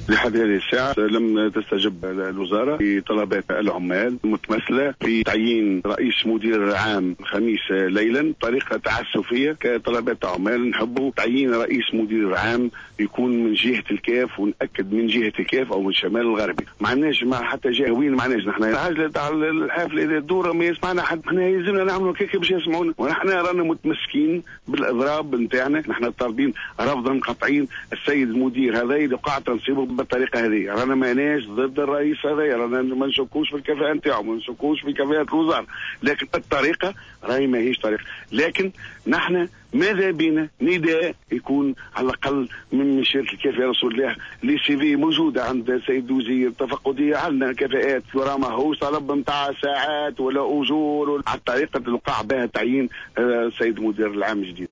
لحد هذه الساعة لم تستجب الوزارة لطلبات العمال المتمثلة في تعيين رئيس مدير عام الخميس ليلا بطريقة تعسفية كطلبات عمال. نحبوا تعيين رئيس مدير عام يكون من جهة الكاف، ونأكد من جهة الكاف أو من الشمال الغربي. ما عندناش مع حتى جهة وين، ما عندناش نحن العجلة تاع الحافلة إذا الدورة ما يسمعنا حد، احنا يلزمنا نعملوا كيك باش يسمعونا، ونحن رانا متمسكين بالإضراب نتاعنا. نحن طالبين رفضا قطعيا السيد المدير هذا اللي قاعد تنصيبه بالطريقة هذه. رانا ماناش ضد الرئيس هذا، رانا ما نشكوش في الكفاءة نتاعو، ما نشكوش في كفاءة الوزارة، لكن الطريقة راهي ماهيش طريقة. لكن نحن ماذا بينا نداء يكون على الأقل من مشيرة الكاف يا رسول الله لي سي في موجودة عند السيد الوزير تفقدية، عندنا كفاءات ورا ماهوش طلب نتاع ساعات ولا أجور على الطريقة اللي وقع بها تعيين السيد المدير العام الجديد.